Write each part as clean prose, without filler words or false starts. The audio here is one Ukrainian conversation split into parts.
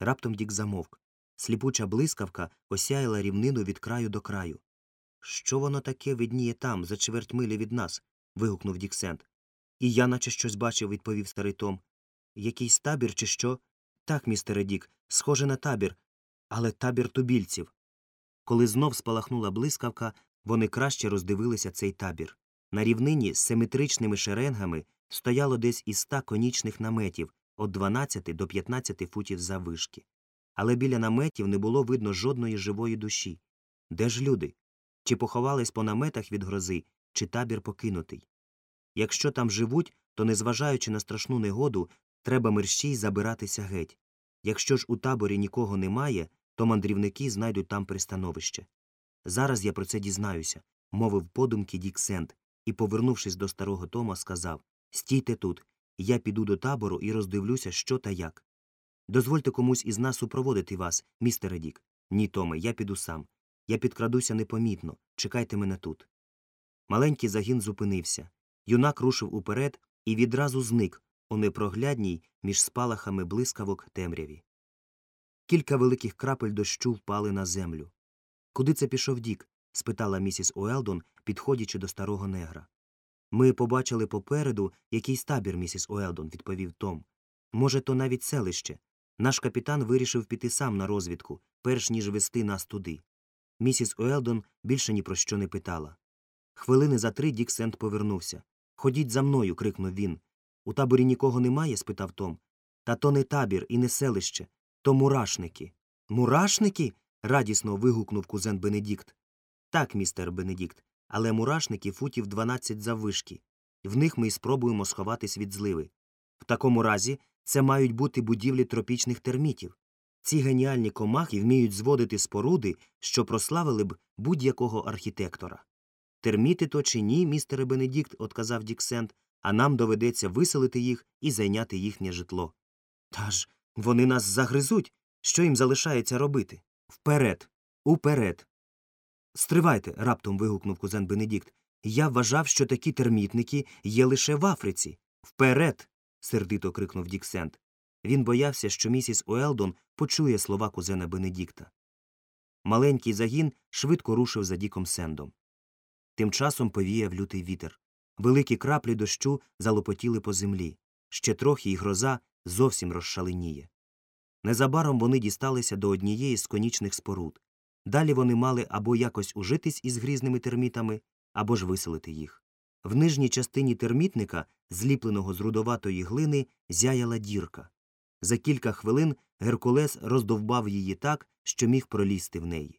Раптом Дік замовк. Сліпуча блискавка осяяла рівнину від краю до краю. «Що воно таке видніє там, за чверть милі від нас?» – вигукнув Дік Сент. «І я наче щось бачив», – відповів старий Том. «Якийсь табір чи що?» «Так, містере Дік, схоже на табір, але табір тубільців». Коли знов спалахнула блискавка, вони краще роздивилися цей табір. На рівнині з симетричними шеренгами стояло десь із 100 конічних наметів, від 12 до 15 футів заввишки. Але біля наметів не було видно жодної живої душі. Де ж люди? Чи поховались по наметах від грози, чи табір покинутий? Якщо там живуть, то, незважаючи на страшну негоду, треба мерщій забиратися геть. Якщо ж у таборі нікого немає, то мандрівники знайдуть там пристановище. «Зараз я про це дізнаюся», – мовив подумки Дік Сент, і, повернувшись до старого Тома, сказав: «Стійте тут, я піду до табору і роздивлюся, що та як. Дозвольте комусь із нас супроводити вас, містере Дік». «Ні, Томе, я піду сам. Я підкрадуся непомітно. Чекайте мене тут». Маленький загін зупинився. Юнак рушив уперед і відразу зник у непроглядній між спалахами блискавок темряві. Кілька великих крапель дощу впали на землю. «Куди це пішов Дік?» – спитала місіс Уелдон, підходячи до старого негра. «Ми побачили попереду якийсь табір, місіс Уелдон», – відповів Том. «Може, то навіть селище. Наш капітан вирішив піти сам на розвідку, перш ніж вести нас туди». Місіс Уелдон більше ні про що не питала. Хвилини за 3 Дік Сент повернувся. «Ходіть за мною», – крикнув він. «У таборі нікого немає?» – спитав Том. «Та то не табір і не селище, то мурашники». «Мурашники?» – радісно вигукнув кузен Бенедікт. «Так, містер Бенедікт, але мурашники футів 12 заввишки. В них ми й спробуємо сховатись від зливи. В такому разі це мають бути будівлі тропічних термітів. Ці геніальні комахи вміють зводити споруди, що прославили б будь-якого архітектора». «Терміти то чи ні, містере Бенедікт», – отказав Дік Сент, «а нам доведеться виселити їх і зайняти їхнє житло». «Та ж вони нас загризуть. Що їм залишається робити?» «Вперед! Уперед!» «Стривайте!» – раптом вигукнув кузен Бенедікт. «Я вважав, що такі термітники є лише в Африці». «Вперед!» – сердито крикнув Дік Сент. Він боявся, що місіс Уелдон почує слова кузена Бенедікта. Маленький загін швидко рушив за Діком Сендом. Тим часом повіяв лютий вітер. Великі краплі дощу залопотіли по землі. Ще трохи і гроза зовсім розшаленіє. Незабаром вони дісталися до однієї з конічних споруд. Далі вони мали або якось ужитись із грізними термітами, або ж виселити їх. В нижній частині термітника, зліпленого з рудоватої глини, зяяла дірка. За кілька хвилин Геркулес роздовбав її так, що міг пролізти в неї.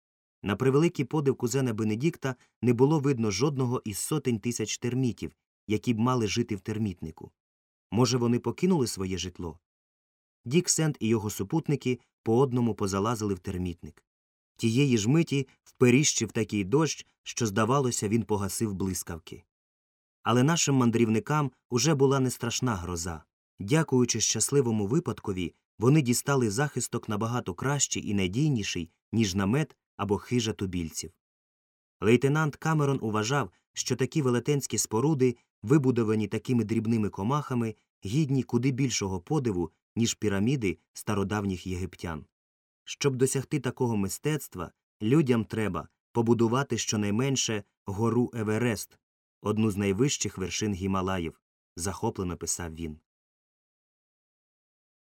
На превеликий подив кузена Бенедікта не було видно жодного із сотень тисяч термітів, які б мали жити в термітнику. Може, вони покинули своє житло? Дік Сент і його супутники по одному позалазили в термітник. Тієї ж миті вперіщив такий дощ, що, здавалося, він погасив блискавки. Але нашим мандрівникам уже була не страшна гроза. Дякуючи щасливому випадкові, вони дістали захисток набагато кращий і надійніший, ніж намет або хижа тубільців. Лейтенант Камерон уважав, що такі велетенські споруди, вибудовані такими дрібними комахами, гідні куди більшого подиву, ніж піраміди стародавніх єгиптян. Щоб досягти такого мистецтва, людям треба побудувати щонайменше гору Еверест, одну з найвищих вершин Гімалаїв, захоплено писав він.